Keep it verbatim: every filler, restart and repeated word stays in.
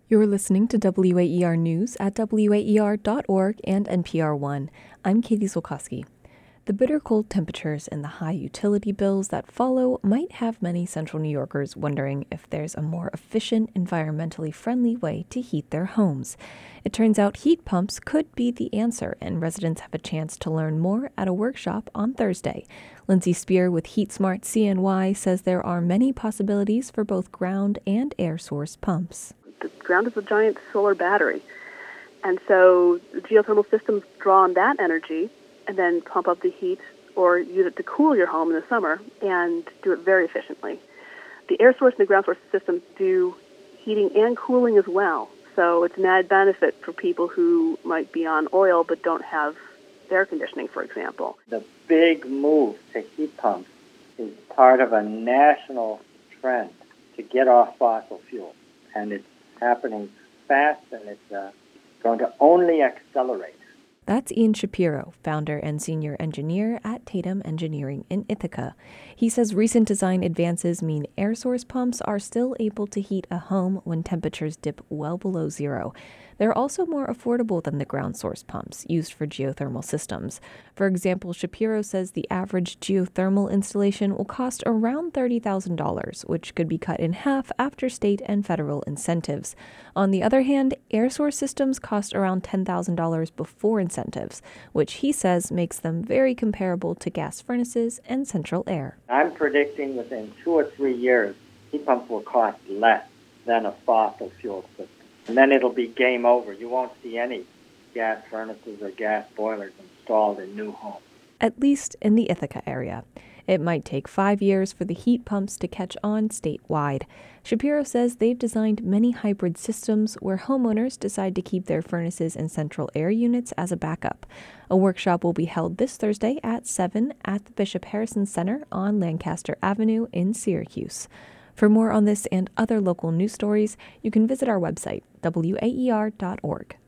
You're listening to W A E R News at W A E R dot org and N P R One. I'm Katie Zolkowski. The bitter cold temperatures and the high utility bills that follow might have many Central New Yorkers wondering if there's a more efficient, environmentally friendly way to heat their homes. It turns out heat pumps could be the answer, and residents have a chance to learn more at a workshop on Thursday. Lindsay Spear with HeatSmart C N Y says there are many possibilities for both ground and air source pumps. The ground is a giant solar battery, and so the geothermal systems draw on that energy and then pump up the heat or use it to cool your home in the summer and do it very efficiently. The air source and the ground source systems do heating and cooling as well, so it's an added benefit for people who might be on oil but don't have air conditioning, for example. The big move to heat pumps is part of a national trend to get off fossil fuels, and it's happening fast, and it's uh, going to only accelerate. That's Ian Shapiro, founder and senior engineer at Tatum Engineering in Ithaca. He says recent design advances mean air source pumps are still able to heat a home when temperatures dip well below zero. They're also more affordable than the ground source pumps used for geothermal systems. For example, Shapiro says the average geothermal installation will cost around thirty thousand dollars, which could be cut in half after state and federal incentives. On the other hand, air source systems cost around ten thousand dollars before incentives, which he says makes them very comparable to gas furnaces and central air. I'm predicting within two or three years, heat pumps will cost less than a fossil fuel system. And then it'll be game over. You won't see any gas furnaces or gas boilers installed in new homes. At least in the Ithaca area. It might take five years for the heat pumps to catch on statewide. Shapiro says they've designed many hybrid systems where homeowners decide to keep their furnaces and central air units as a backup. A workshop will be held this Thursday at seven at the Bishop Harrison Center on Lancaster Avenue in Syracuse. For more on this and other local news stories, you can visit our website, W A E R dot org.